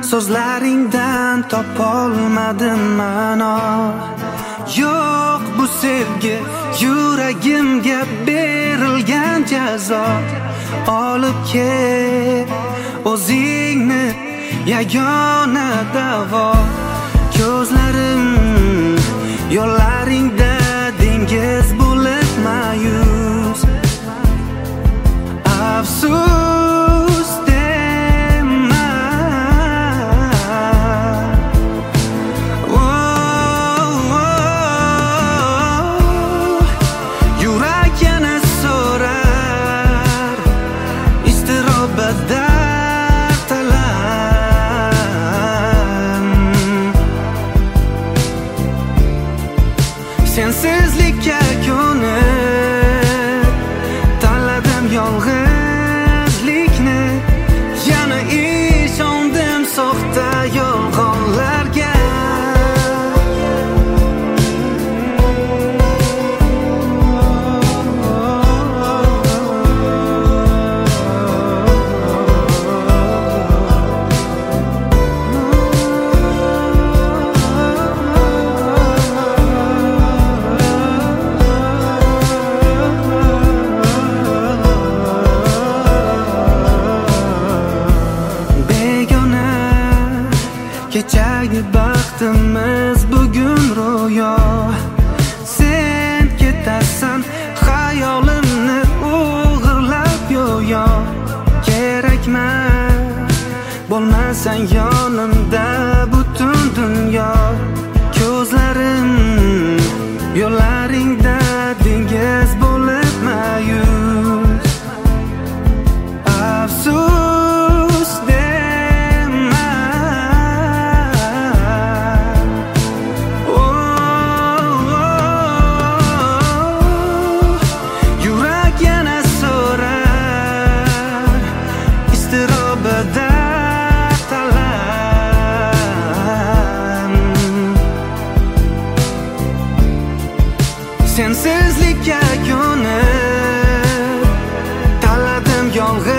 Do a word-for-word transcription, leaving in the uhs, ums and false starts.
so'zlaringdan topolmadim ma'no. Yo'q bu sevgi, yuragimga berilgan jazo. Olib kel o'zingni yagona davo. Ko'zlarim yo'llaringda dengiz bo'lib mayus. Afsus dema, oh, oh, oh. Yurak yana so'rar iztirobda sensizlikka ko'nib tanladim yolg'izlikni. Yana ishondim soxta yolg'onlarga. Kechagi baxtimiz bugun ro'yo. Sen ketasan xayolimni o'g'irlab yo'yo. Kerakmas bo'lmasan yonimda butun dunyo. Ko'zlarim yo'llaringda dengiz bo'lib mayus. Afsus sensizlikka ko'nib tanladim yolg'iz